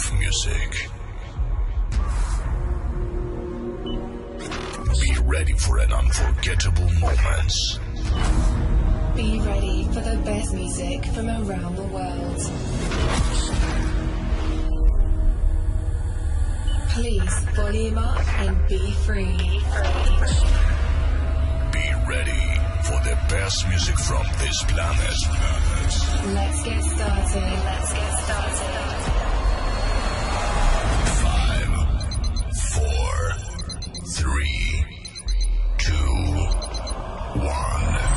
of music. Be ready for an unforgettable moments. Be ready for the best music from around the world. Please volume up and be free. Be ready for the best music from this planet. Let's get started. Let's get started. 5, 4, 3, 2, 1.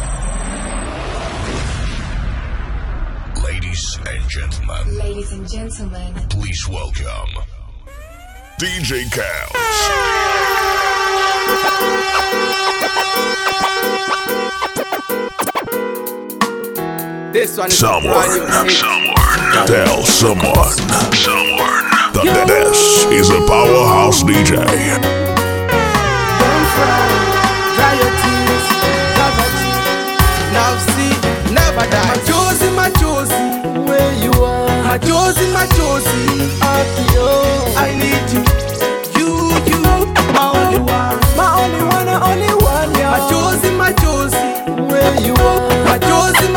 Ladies and gentlemen, please welcome DJ Kels. This one is Someone, tell someone, that this is a powerhouse DJ. Don't cry, dry your tears, poverty. Now see, never die. My Josie, where you are. My Josie, I need you. You, my only one. My only one, yeah. My Josie, where you are. My Josie,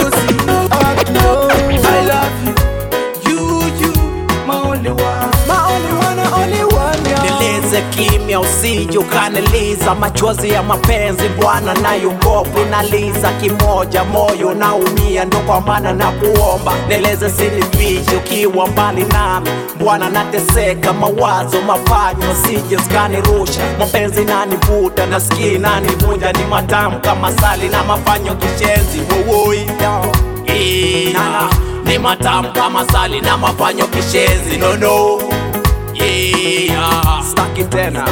I love you. You, my only one. My only one, yeah. Nieleze kimya usije ukaniliza, machozi ya mapenzi Bwana nayogopa inaliza kimoja, moyo naumia ndo kwa maana na kuomba. Nieleze sinifiche ukiwa mbali nami Bwana, nateseka mawazo mafanyo usije zikanirusha. Mapenzi nanivuta nasikia nanivunja, ni matamu kama sali na mafanyo kishenzi woi. Ni matamu kama sali na mafanyo kishenzi no. Yeah, stuck it tena.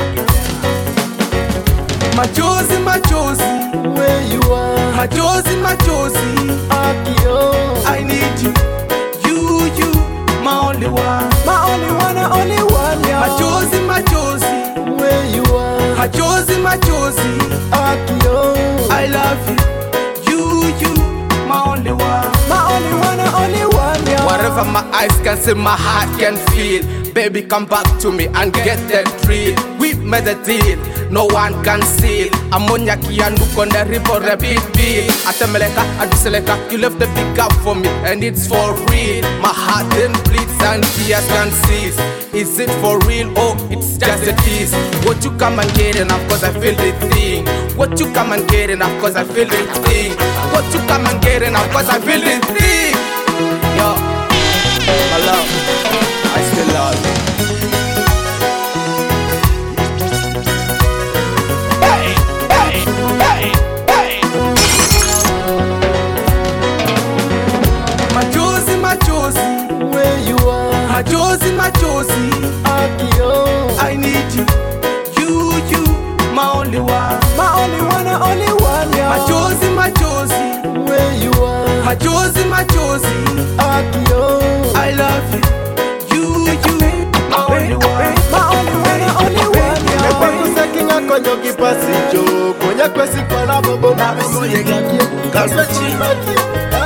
Machozi, where you are. Machozi, I need you. You, my only one. My only one, yeah. Machozi, where you are. Machozi, I love you. My only one. My only one, yeah. Whatever my eyes can see, my heart can feel. Baby, come back to me and get that thrill. We made a deal, no one can seal. Ammonia kiandu on the river, a big deal. Atameleka, aduseleka, you left the big gap for me, and it's for real. My heart then bleeds and tears can cease. Is it for real or it's just a tease? What you come and get enough cause I feel the thing. What you come and get enough cause I feel the thing. What you come and get enough cause I feel the thing. Yo, my love, I still love you. Machozi, where you are. Machozi, I need you. You, my only one. My only one, yeah. Machozi, where you are. Machozi, I love you. You, my only one. My only one, yeah. Nekwakusa kinga konyo kipasi jo. Konya kwesi kwa la bobo na msiye gaki. Kaswe chimaki.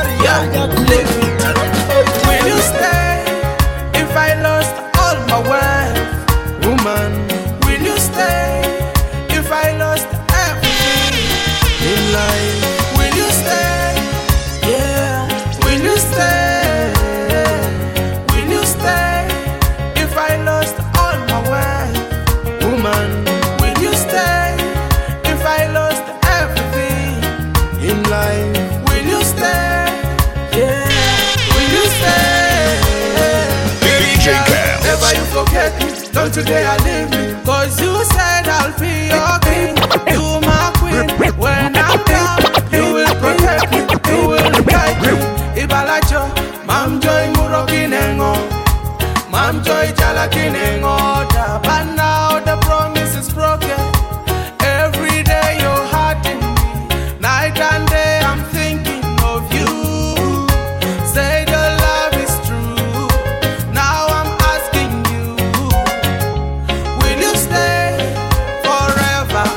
Will you stay if I lost all my wealth? Woman, will you stay if I lost everything in life? Will you stay? Yeah, will you stay? Will you stay if I lost all my wealth? Woman, will you stay if I lost everything in life? Will you stay? Yeah, will you stay? DJ Kels. Never you forget me, don't you dare leave me. Cause you said I'll be your king. You my queen, when I'm down you will protect me, you will guide me. Ibalacho, mam joy murokinengo, mam joy jalakinengo. But now the promise is broken. Every day you're hurting me, night and day I'm thinking of you. Say the love is true. Now I'm asking you, will you stay forever?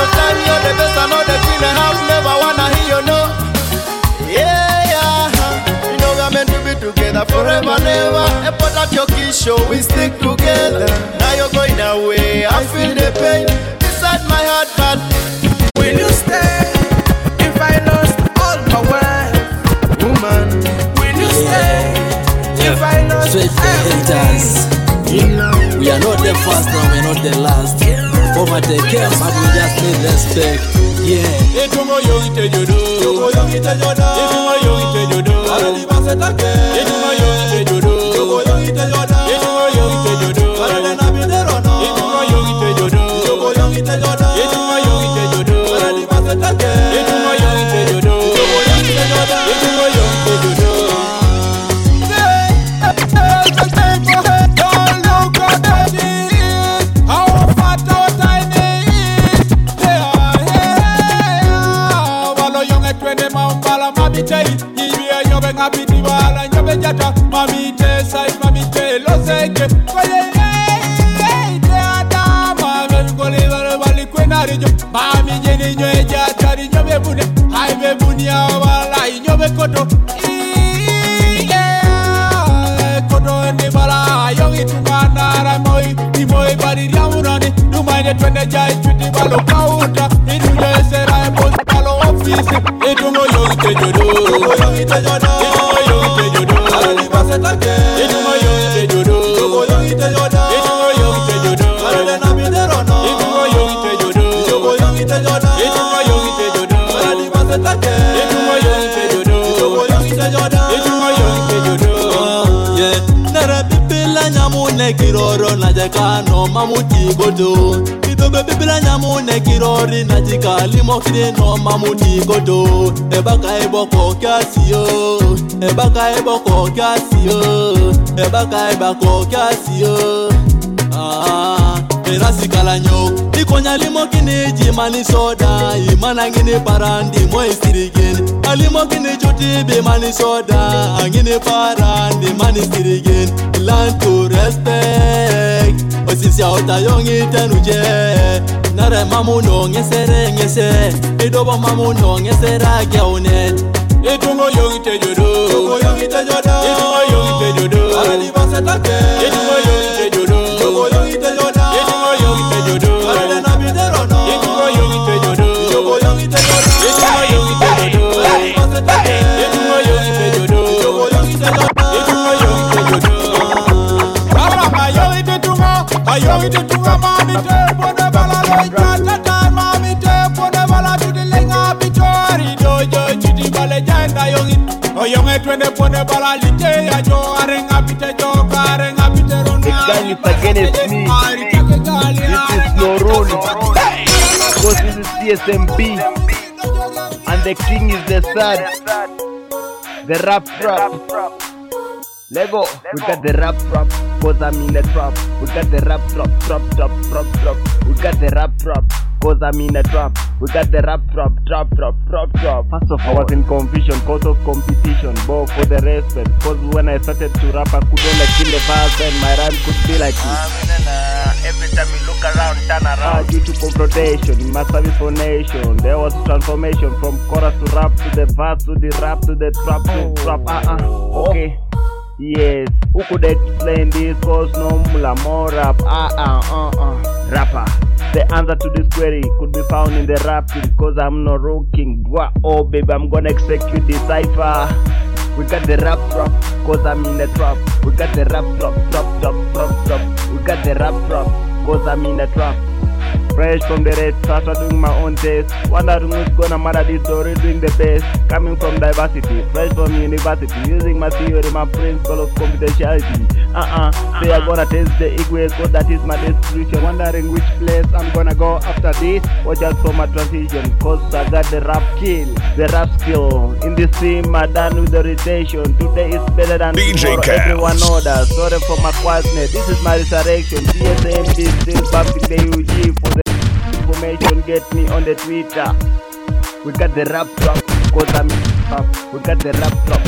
your time, you're the best, I know the queen, I have never wanna hear you no. Yeah, you know we're meant to be together forever, never. A pot at your kiss show, we stick together. Now you're going away, I feel the pain inside my heart, but will you stay if I lost all my wealth? woman, Will you stay if I lost Straight for haters. We are not the first and we're not the last. Poverty came but we just need respect. Yeah. Etungo yongite jodo. Etungo yongite jodo. Etungo yongite jodo. Alali basetake. Etungo yongite jodo. Etungo yongite jodo. Etungo yongite jodo. Alali nabidero no. Etungo yongite jodo. Etungo yongite jodo. Etungo yongite jodo. Alali basetake. Etungo yongite jodo. Etungo yongite jodo. Etungo yongite jodo. Mami te sai, mami te lo sai che mami jeni nyoe jatari nyobe bune hai be bunia wala nyobe koto koto ni bala yongi tumana moi di moi bari ramurani du mine twende jai chuti balo kauta idu nyoe sera e pos balo office edu mo yongi te jodo yongi te jodo yongi te jodo ali basetake edu mo yongi te jodo yongi te jodo edu mo yongi te jodo ale na bidero no edu mo yongi te jodo yongi te jodo edu mo yongi te jodo ali basetake edu mo yongi te jodo yongi te jodo edu mo yongi te jodo Yeah. Nara bibila nyamune kiroro na jakano mamuti godo. Idobe bibila nyamune kirori na jikali mokide no mamuti godo. Ebaka eboko kasio. Ebaka eboko kasio. Ebaka eboko kasio. Perasi kalanyo Nikonya limo kini jimani soda Imana ngini parandi mo istirigen Alimo kini chuti be mani soda Angini parandi mani istirigen Learn to respect Osisi ya otayongi tenuje Nare mamu no ngesere ngese Idobo mamu no ngesera geunet Etungo yongi te jodo Etungo yongi te jodo Etungo yongi te jodo Alali basetake Etungo yongi te jodo Etungo yongi te jodo Etungo yongi te jodo Alali nabidero no Etungo yongi te jodo Etungo yongi te jodo Etungo yongi te jodo Alali basetake Etungo yongi te jodo Etungo yongi te jodo Etungo yongi te jodo Baba mayongi te tungo Mayongi te tungo mami te Pone bala loja tata Mami te pone bala tudi lenga bitori Dojo chiti bale janda yongi Oyonge twende pone bala lite ya jo Arenga bite jo karenga bite rona the gang is against me. This is no rule. Because this is CSMB. And the king is the sad. The rap. Lego, we got the rap, cause I'm in the trap. We got the rap, drop. We got the rap, cause I'm in the trap. We got the rap, drop. First of all, I was in confusion, cause of competition. But for the respect, cause when I started to rap, I couldn't like in the verse and my rhyme could be like this. Every time you look around, turn around. Due to confrontation, my service for nation, there was transformation from chorus to rap to the verse to the rap to the trap to trap. Okay. Yes, who could explain this? Cause no mula more rap. Rapper. The answer to this query could be found in the rapping. Cause I'm not rocking. Oh baby, I'm gonna execute this cipher. We got the rap, cause I'm in the trap. We got the rap, drop. We got the rap, cause I'm in the trap. Fresh from the red, started doing my own taste. Wondering who's gonna matter this story, doing the best. Coming from diversity, fresh from university. Using my theory, my principle of confidentiality. They are gonna test the equation, cause that is my description. Wondering which place I'm gonna go after this. Watch out for my transition, cause I got the rap kill, the rap skill. In this team, I'm done with the rotation. Today is better than DJ tomorrow, everyone orders. Sorry for my quietness, this is my resurrection. CSMB still bumping the UG for the information, get me on the Twitter. We got the rap drop, cause I'm up. We got the rap drop.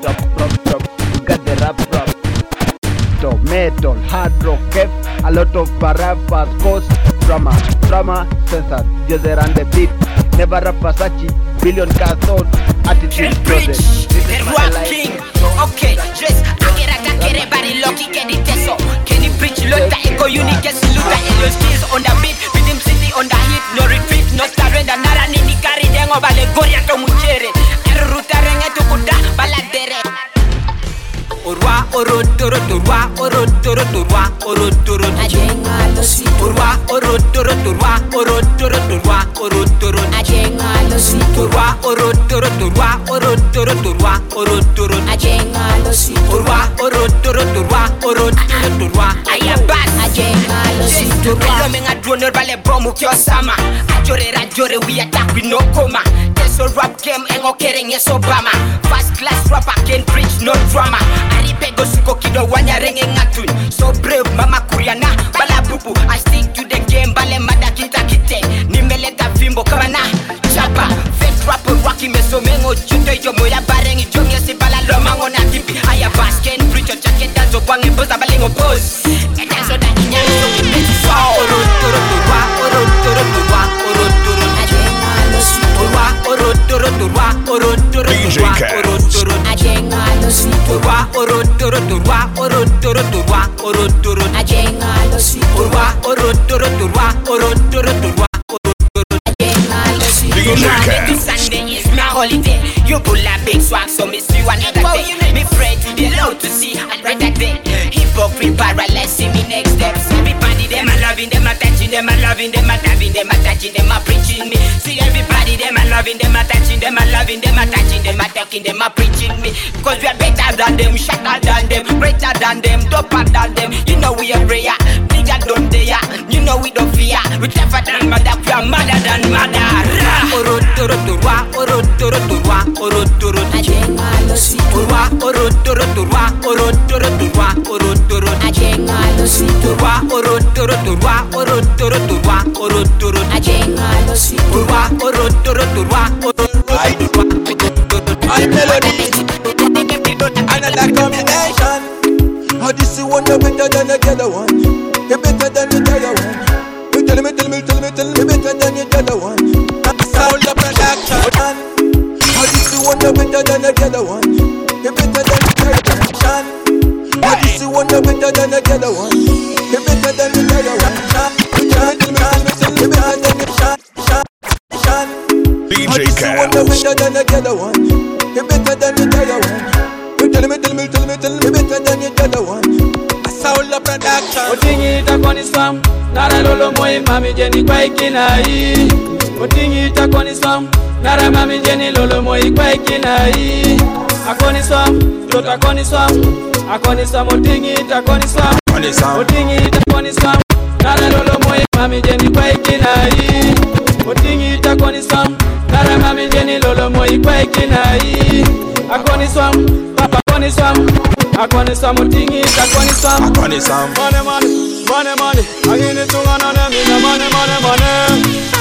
We got the rap drop. Metal, hard rock, a lot of rappers, cause Drama, censored, Jose ran the beat. Never rap Versace, billion cars sold. Attitude closet. The rap king. Okay, dress. Akera bari lucky get it so. Can you preach Lota Eco unique saluta and your skills on the beat. With him city on the hit, no retreat, no surrender. Nara nini kari dengo bale goria to muchere. Ruta renga to kuda baladere. Urwa orotoro turwa orotoro turwa orotoro ajenga losi urwa orotoro turwa orotoro turwa orotoro ajenga losi urwa orotoro turwa orotoro turwa orotoro ajenga losi urwa orotoro turwa orotoro turwa ayabas ajenga losi turwa menga droner bale bomu kyosama ajore we attack with no coma. So rap game engo kereng yes Obama. First class rapper can preach no drama. Aripego suko kido wanya renge ngatun. So brave mama kuriana bala bubu. I stick to the game bale mada kita kite. Nimeleta fimbo kama na chapa. Fake rapper waki meso mengo jute yo moya barengi jongi si bala lomango na tipi. Aya basken preach jacket danzo kwangi boza balengo pose. Etanzo da inya so kimeti so. Orotoro turwa orotoro turwa orotoro. DJ Cass. Sunday is my holiday. You pull a big swag, so miss you another day. Me afraid to the low to see another day. Hypocrite paralyzed, see me next steps. Everybody them a loving them, a touching them, a loving them, a loving them, a touching them, a preaching me. See everybody them a loving them, a touching them, a loving them, a touching them, a talking them, a preaching me. Cause we are better than them, shatter than them, greater than them, doper than them. You know we are rare, bigger than they are. You know we don't fear, we tougher than mother, we are madder than mother. Orotoro turwa, orotoro turwa, orotoro ajenga losi turwa, orotoro turwa, orotoro turwa, orotoro ajenga losi turwa, orotoro turwa, orotoro turwa, orotoro ajenga losi turwa, orotoro turwa, My melody, another combination. How this is one better than the other one? You better than the other one. You tell me better than the other one. Sound the production. How this is one better than the other one? You better than the other one. How this is one better than the other one? You better than the other one. Tell me better than the shot. DJ Cass. Better than the other one. You better than the other one. You tell me better than the other one. I saw the production. Otingi itakoni swam Nara lolo moi mami jeni kwa ikinai. Otingi itakoni swam Nara mami jeni lolo moi kwa ikinai. Akoni swam, tota koni swam. Akoni swam, otingi itakoni swam. Otingi itakoni swam Nara lolo moi mami jeni kwa ikinai. Otingi itakoni swam Nara mami jeni lolo moi kwa ikinai. Akoni swam, papa koni swam. Akoni swam, otingi itakoni swam. Akoni swam. Money, I need it to run on them in the money. I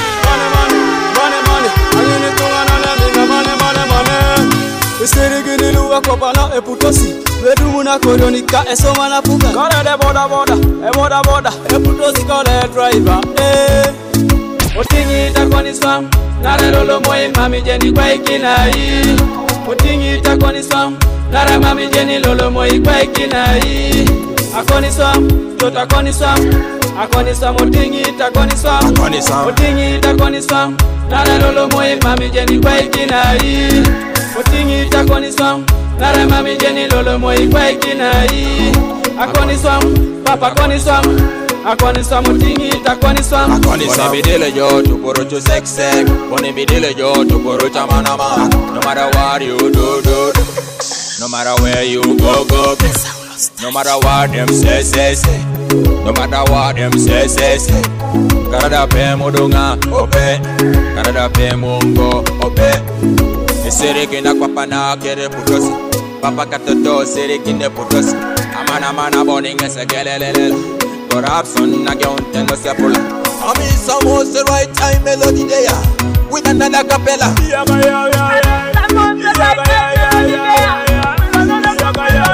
need it to run on them in the money. Isteri gini luwa kwa bana eputosi. Wedu muna koronika esoma na puka. Kore de boda, eputosi kore driver. Otingi itakoni swam, nare lolo moi mami jeni kwa ikinai. Otingi itakoni swam, nare mami jeni lolo moi kwa ikinai. Akoni swam, tota koni swam. Akoni swam, otingi itakoni swam. Otingi itakoni swam, nare lolo moi mami jeni kwa ikinai. Otingi itakoni swam, nare mami jeni lolo moi kwa ikinai. Akoni swam, papa koni swam. Akoni swam, otingi itakoni swam. Boni bidile yo to porocho sex. Boni bidile yo to porocha manama. No matter what you do. No matter where you go. No matter what them say. No matter what them say. Karada pe mudunga ope. Karada pe mungo ope. Esere na papa na kere putosi. Papa katoto sere kine putosi. Amana boni ngese gelelele. Corruption na gyonte no sepula. I'm in some was the right time melody there. With another capella.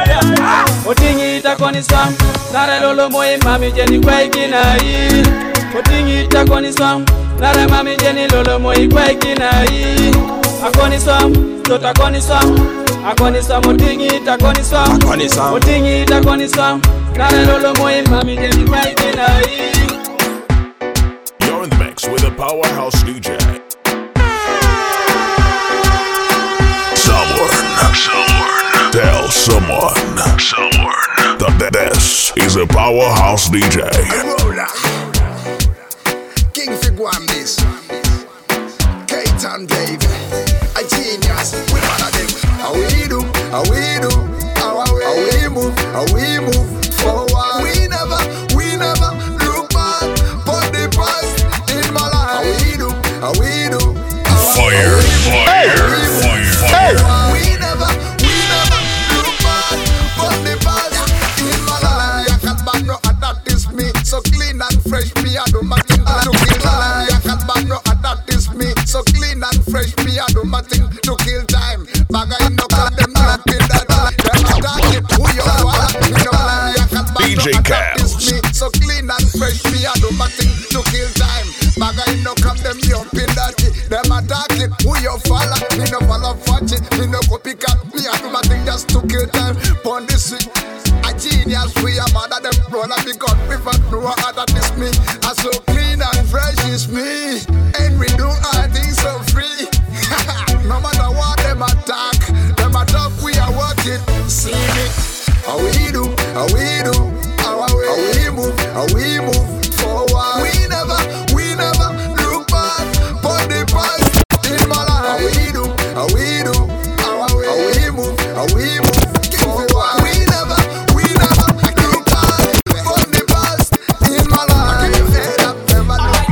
Otingi itakoni swam, nare lolo moi mami jeni kwa ikinai. Otingita koniswa Nare mami jeni lolo moi kwe kinai Akoniswa, tota koniswa Akoniswa motingita koniswa Otingita koniswa Nare lolo moi mami jeni kwe kinai. You're in the mix with a powerhouse DJ. Someone tell someone that this is a powerhouse DJ. King Figuambis, Kate and Dave, a genius. We wanna them. How we do, how we move forward. We never look back. Put the past in my life. How we do. Fire. We never look back. Put the past in my life. I can't back no that is me. So clean and fresh, me I do my thing to kill time. I can't back no that is me. So clean and fresh, me I do my thing to kill time. Bagay no cut them no kill that. Them attack it, who you are? Me no lie. I can't back no that is me. So clean and fresh, me I do my thing to kill time. Bagay no cut them you pin that. Them attack it, who you follow? Me no follow watch it, me no copycat. Me I do my thing just to kill time. Pon this week. A genius, we are mad at them brother because we fuck no other this me. I so clean and fresh is me. And we do our things so free. No matter what them attack, we are working. See me. How we do, how we move forward. We never look back. Put the past in my life. How we do, how we move forward. We never look back. Put the past in my life. Never look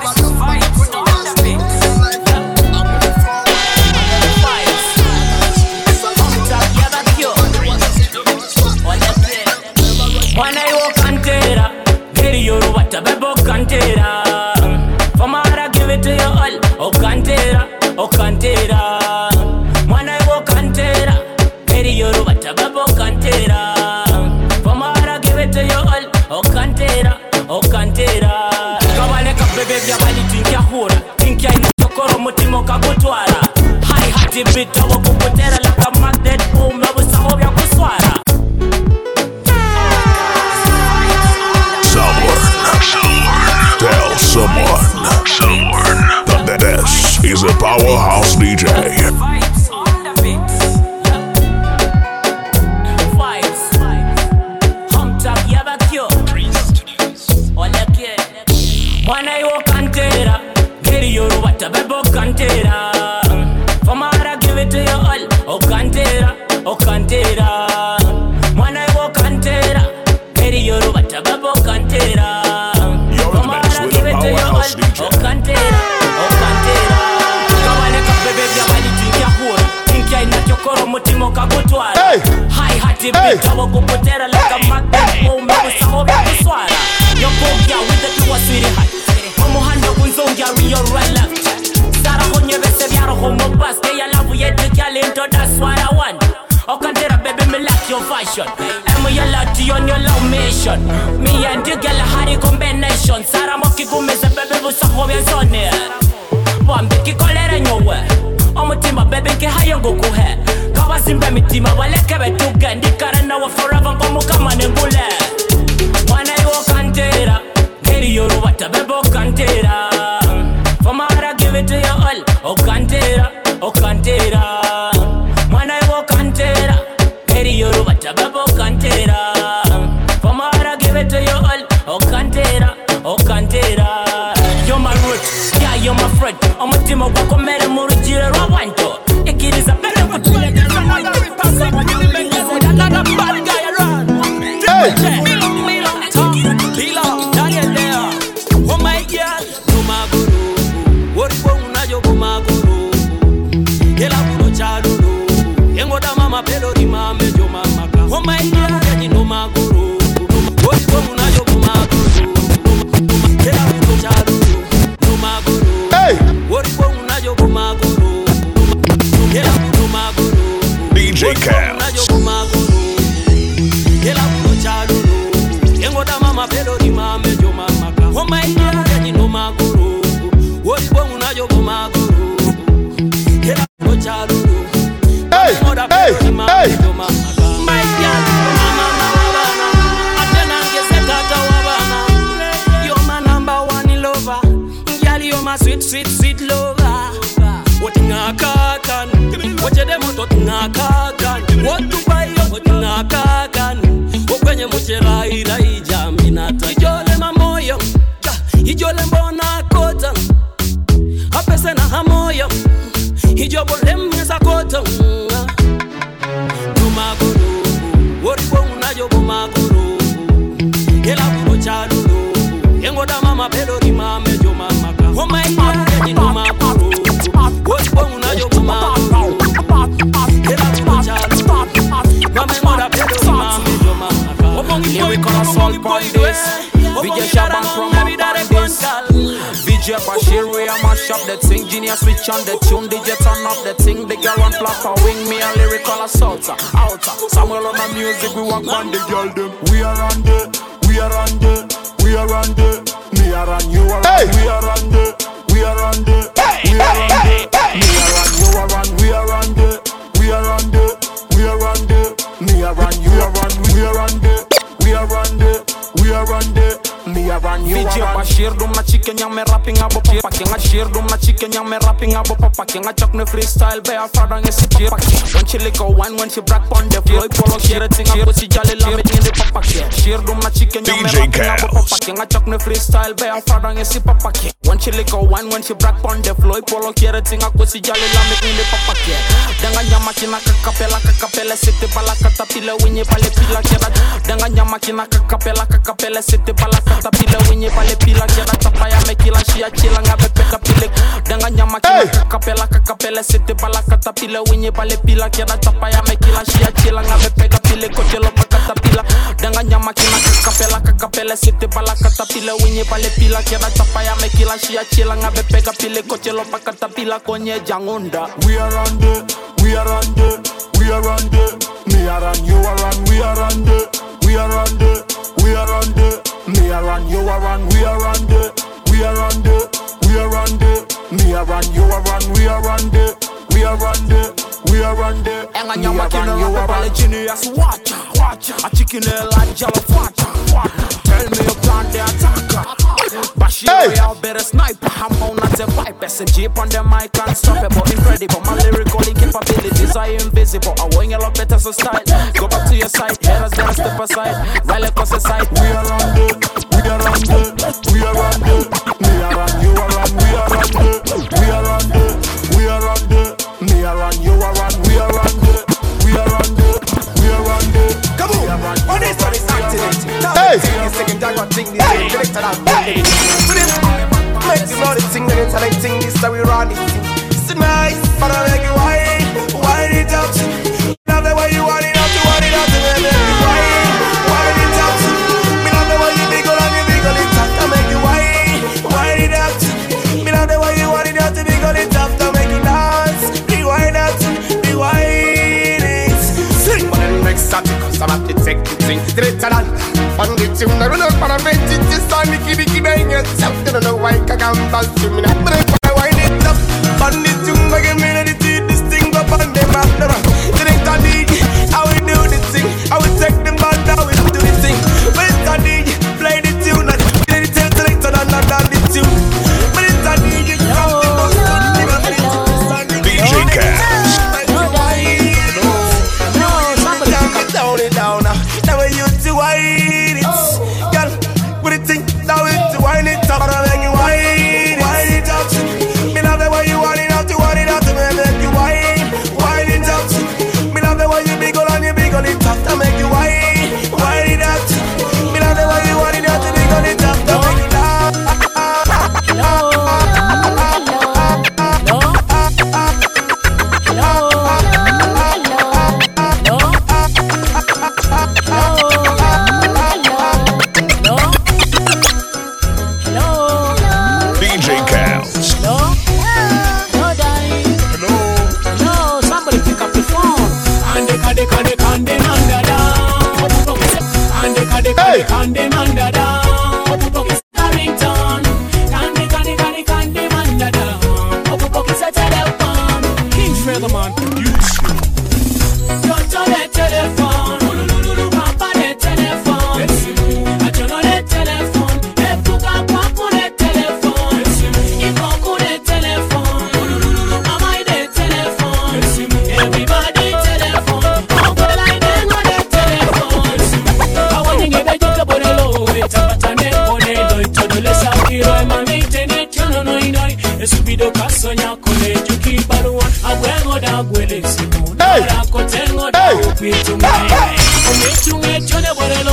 When I walk cantera, get you what a bebo cantera. Famara give it to you all, oh cantera. When I walk cantera, get you what a bebo cantera. Famara give it to you all, oh cantera. Kawane kabebe vya bali tinkia hura, tinkia inachokoro mutimo kakutwara. High hati bita wakukutera laka magnet ume usamo vya kuswara. Tell someone that this is a powerhouse DJ. Vibes on the beat. Vibes. Humtag Yabakyo. Oleke. When I walk cantera, get you what a bebo cantera. Famara give it to you all, oh cantera. When I walk cantera, get you what a bebo cantera. Famara give it to you all, oh cantera. Kawane kabebe vya bali tinkia hura, tinkia inachokoro mutimo kakutwara. High hati bita wakukutera laka magnet ume usamo vya kuswara. Yo go with the two sweetie high. Omuhando kunzongia real right left. Sara honye bese vyaro homo bas. Keya lavu yetu kyalento, that's what I want. Okantera baby me like your fashion. Emu ya lati on your love mission. Me and you girl a hardy combination. Sara moki gumeze baby busa hovya zone. Wambi kikolere nyowe. Omutima baby ke hayongo kuhe. Kawazimbe mitima waleke betuge. Ndikare na wa forever komu kama nengule. Wana yo cantera, get you what a bebo cantera. Famara give it to you all, oh cantera. Wana yo cantera, get you what a bebo cantera. Famara give it to you all, oh cantera. You're my root, yeah you're my friend. I'm a team of Wakomere Murijire Rawanto. Ikiriza better for you. Another bad guy around. mama joma my girl mama wabana atena ngesekata wabana you're my number one lover girl you're my sweet lover what ngakakan what you dem what ngakakan what to buy what ngakakan okwenye muchera ila ijaminata ijole mamoyo ijole mbona kota apese na hamoyo ijobo lemza kota numagoro woribo unajo bomagoro ela buro chalulu yengoda mama pelo rimame jo mama ka oh my god ni numagoro woribo unajo bomagoro ela buro chalulu mama moda pelo rimame jo mama ka lyrical assault on this VJ Shaban from this VJ Bashir we a mash up the thing genius switch on the tune DJ turn up the thing the girl on flap a wing me a lyrical assault outer Samuel on the music we walk on the girl them we are on the me are on you are on we are on the me are on you are on we are on the me are on you are on we are on me around you VJ Bashir dum na chicken yang me rapping abo papa kenga shir dum na chicken yang me rapping abo papa kenga chok ne freestyle be a father nge sikir when she lick a wine when she brack on the floor polo share thing abo si jale la me ni papa ke shir dum na chicken yang me rapping abo papa kenga chok ne freestyle be a father nge si papa ke when she lick a wine when she brack on the floor polo share thing abo si jale la me ni papa ke danga nyama kina kakapela sete bala katapila winye pale pila kera danga nyama kina kakapela sete bala katapila winye pale pila kera tapaya mekila shia chila ngabe peka pile danga nyama kina kakapela sete bala katapila winye pale pila kera tapaya mekila shia chila ngabe peka pile kochelo pakatapila danga nyama kina kakapela sete bala katapila winye pale pila kera tapaya mekila shia chila ngabe peka pile kochelo pakatapila konye jangunda we are on the me are on you are on we are on the me are on you are on we are on the me are on you are on we are on the enga nyama kina you are on genius watch a chicken like jello watch tell me your plan the attacker Bashir you better sniper I'm on at the pipe SMG on the mic and stop it but incredible my lyrical capabilities are invisible I want you look better so style go back to your side haters gonna step aside right across the side we are on the me are on you are on we are on me are on you are on we are on come on on this one is activate hey this second I got thing this select and make the money sing the intellect thing this we run it it's nice but I make you wine it out now the way you want it out to make you wine it out me love the way you wiggle and you wiggle it out to make you wine it out me love the way you want it out to wiggle it out to make you dance rewind out rewind it sing but then next Saturday cause I'm at the tech to sing straight to that on the tune I run up and I make it just on the kibiki bang yourself you don't know why I can't dance to me now but I wind it up on the tune I get me ready to this thing up on the map straight to the how we do this thing how we take them back how we do this thing but it's a DJ play the tune and ready to select on the tune but it's a DJ DJ Cass down now we used to wine it girl put it thing now it's wine it up and make you wine it up me love the way you want it out to make you wine it up me love the way you wiggle and you wiggle it up to make you wine it up me love the way you want it out to wiggle it up to make you laugh King Featherman producer.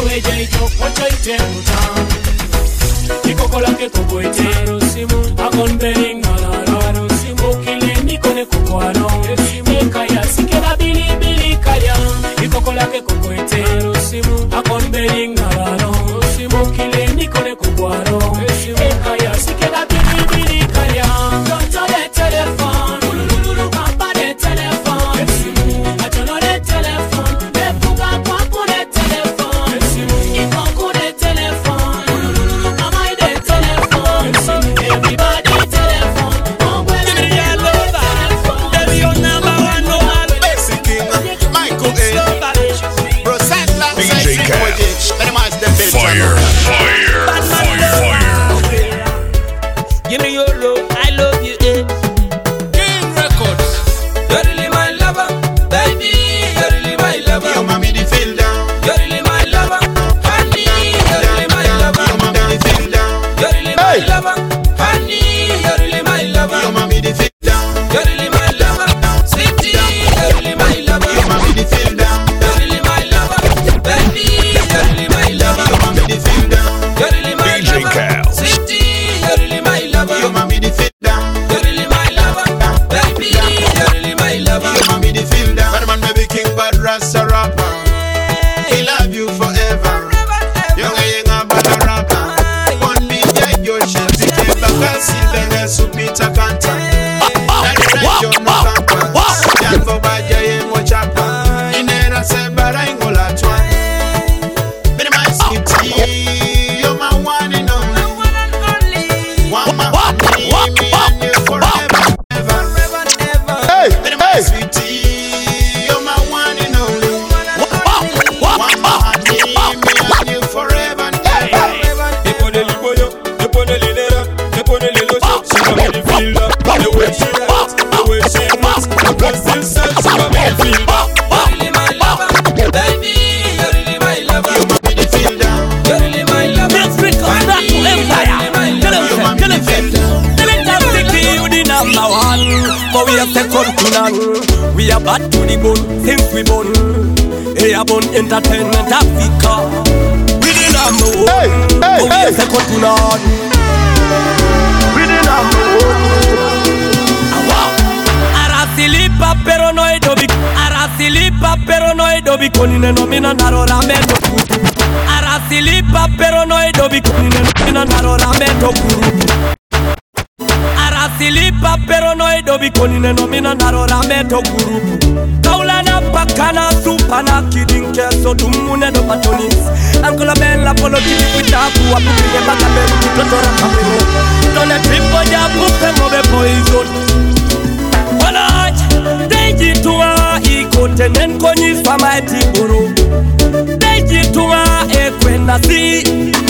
weje yo ocho itemuta Nikokola ke koko etero simu Akon bering alaro simu Kile nikone koko alo Ekaya sikela bili bili kaya Nikokola ke koko etero simu Akon bering alaro simu Kile nikone koko alo Ekaya sikela bili bili kaya Tonto de telefon Ulululu papa de telefon Atono de telefon Bepuga kwaku de telefon Ikoku de telefon Ulululu mama de telefon Everybody telephone Give me your lover That's your number one no one Basic King Michael A. Rosetta DJ Cavs. Fire, fire, fire, fire. Give me your love, I love you, eh. King Records. You're really my lover, baby. You're really my lover. Yo mami di feel down. You're really my lover, honey. You're really my lover. Yo mami di feel down. You're really my lover, honey. You're really my lover. Yo mami di feel down. You're really my lover, sweetie. You're really my lover. Yo mami di feel down. You're really my lover, baby. You're really my lover. Yo mami di feel down. You're really my DJ lover, Cavs. sweetie. You're really my lover. Yo mami di feel down. You're really my lover, baby. You're really my lover. Yo mami di feel down. Bad man baby king bad rasta rapper. He love you forever. Young yenga bad rapper. One beat yeah your shit. Zike bakasi benge supita kanta. Nari yo no kanta. Yango baja ye mo chapa. Inera se bara ingola twa. Bene my sweetie. You're my one and only. One my me and you forever, ever. Bene my sweetie. You're my one and only. One my honey, me and you forever and ever. Eponeli boyo, eponeli nera, eponeli loso. She got me the feel that. The way she acts, the way she moves, the person says she got me the feel that. You're really my lover, baby. You're really my lover. You want me to feel down. You're really my lover. Let's break up that empire. Kill him, you the number one, but we are second to none. We are bad to the bone, since we born. Airborne Entertainment Africa. We the number one, but we are second to none. We the number one. Arasilipa peronoido big. Arasilipa peronoido big. Konine nomina narora meto kuru. Arasilipa peronoido big. Konine nomina narora meto kuru. Arasilipa peronoido big. Konine nomina narora meto kuru. Kaulana pakana supana kidding keso dumune do patonis. Ankola bella polo kidi kutaku apupinge baka beru kitotora kapimo. Done tripo ya pupe mobe poison. Walaj, deji tuwa ikote nenkoni fama etiburu. Deji tuwa ekwenda si.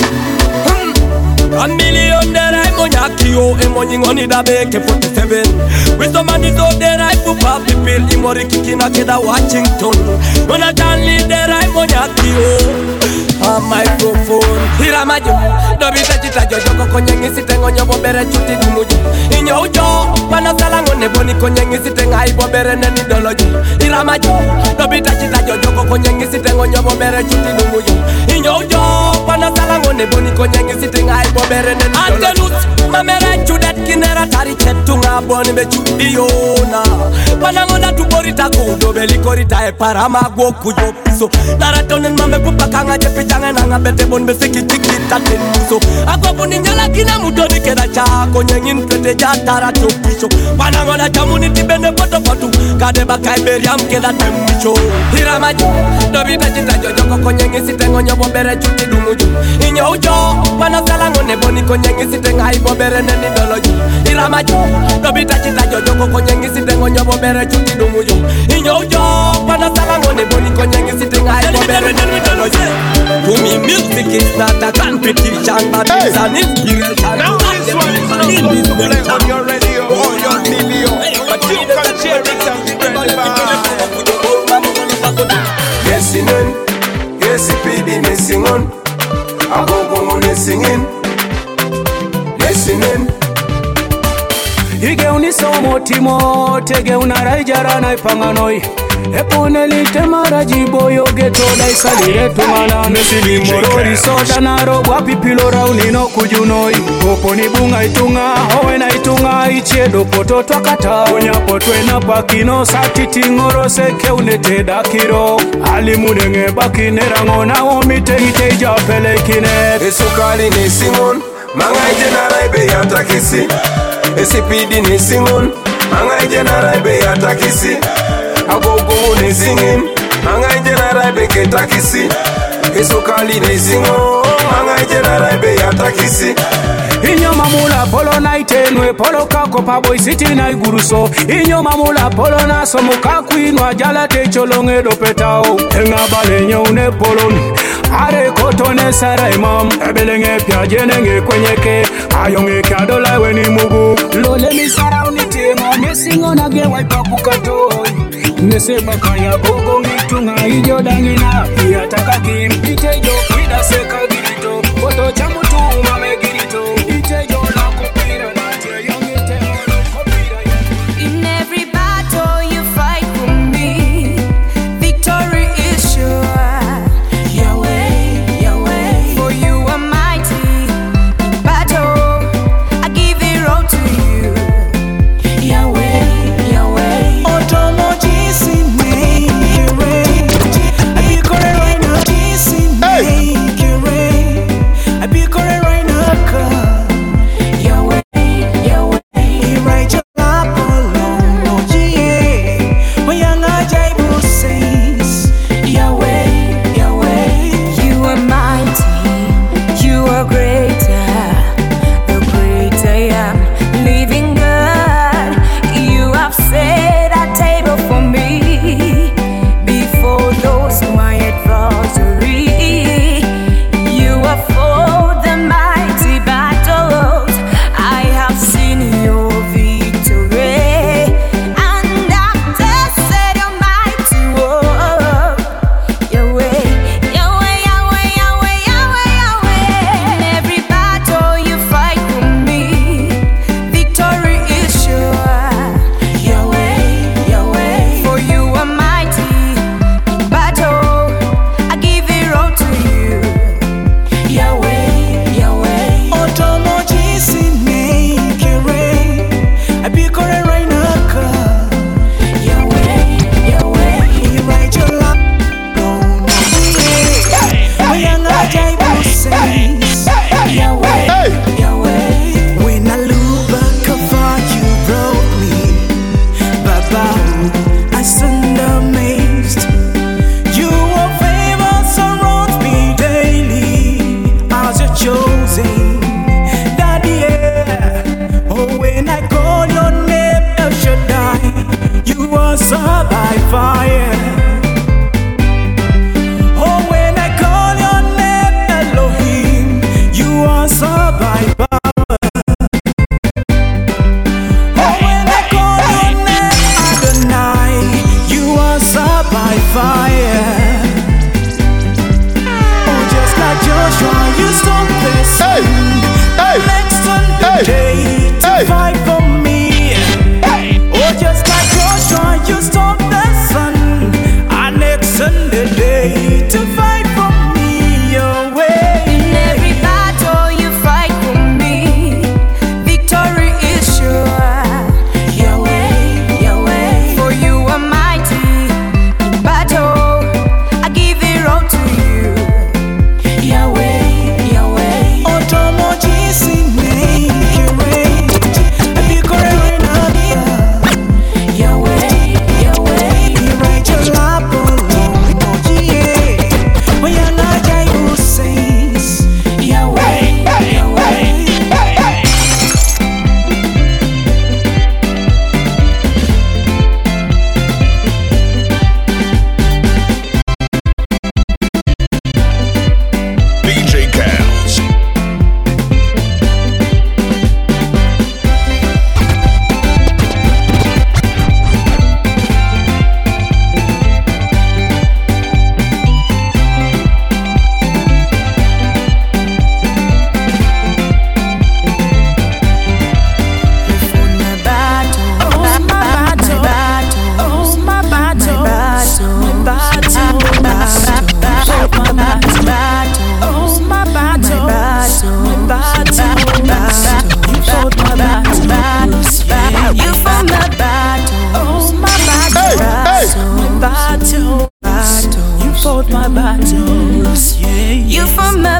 A million there I monyakio emonyingoni da beke 47. With some money so there I put up the pill imori kikina keda Washington. When I can't leave there I monyakio a microphone. Hiramajo, dobi sechita jojo konyengi sitengo nyobo bere chuti dumujo. Inyo ujo, pana salango neboni konyengi sitenga ibo bere neni dolojo. Hiramajo, dobi sechita jojo konyengi sitengo nyobo bere chuti dumujo. Inyo ujo, pana salango neboni konyengi sitenga ibo bere neni dolojo. Antelus, mamere chudet kinera tari chetunga boni be chudiona. Panangona tuborita kudo belikorita e parama gokujo piso. Naratonen mame pupakanga jepi jangan nanga bete bon besiki tiki tatin muso. Ako puni nyala kina mudoni keda chako nyengin kete jatara chopiso. Panangona jamuni tibende poto potu kade bakai beriam keda tembicho. Hiramajo, dobi bejita jojo koko nyengi sitengo nyobo bere chuti dumujo. Inyo ujo, panasalango neboni konyengi sitenga ibo bere neni dolojo. Hiramajo, dobi bejita jojo koko nyengi sitengo nyobo bere chuti dumujo. Inyo ujo, panasalango neboni konyengi sitenga ibo bere neni dolojo. To me, music is not a competition, but it's an inspiration. Now this one is not going to play on your radio or your TV, but you can share it and spread the vibe. Yes, in yes, PD missing on. I go on singing. Listening. Ige unisomo timo tege unaraijara na ipanganoi. epone litemara jiboyo geto daisalire tumana mesili morori soda naro wapi pilora unino kujunoi koponi bunga itunga owena itunga ichiedo poto twakata onya potwe na pakino satiti ngoro seke uneteda kiro alimunenge bakinera ngona omite iteja pelekine esukali ni singon mangai generai be yatakisi esipidi ni singon mangai generai be yatakisi agogo ni singin mangai generai be ketakisi esukali ni singon mangai generai be yatakisi Inyo mamula polo na itenwe polo kako paboy city na iguruso Inyo mamula polo na somuka kuinwa jala te cholonge do petao Enga bale nyone polon Are kotone sara imam Ebelenge pia jenenge kwenyeke Ayonge kadola weni mugu Lole mi sara unitema Nesingo na gewa ipapukatoi Nese bakaya gogo ngitunga Ijo dangina Iya takakim Itejo kwida seka girito Koto chamutu umame girito In every battle you fight for me, victory is sure. Yahweh, Yahweh, for you are mighty. In battle, I give it all to you. Yahweh, Yahweh. Otomo jisi me, I be correct right now, jisi me.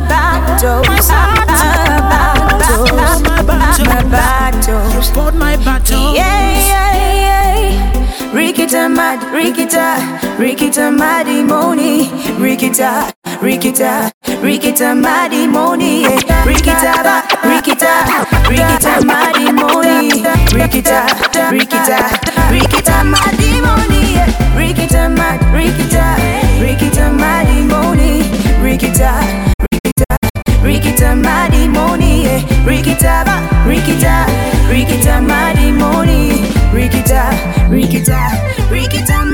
battle. You fought my battle. Rikita Madi Moni. Rikita Madi Moni. Rikita Madi Moni. Rikita Madi Moni. Rikita Madi Moni. Rikita Madi Moni. Rikita Madi Moni. Rikita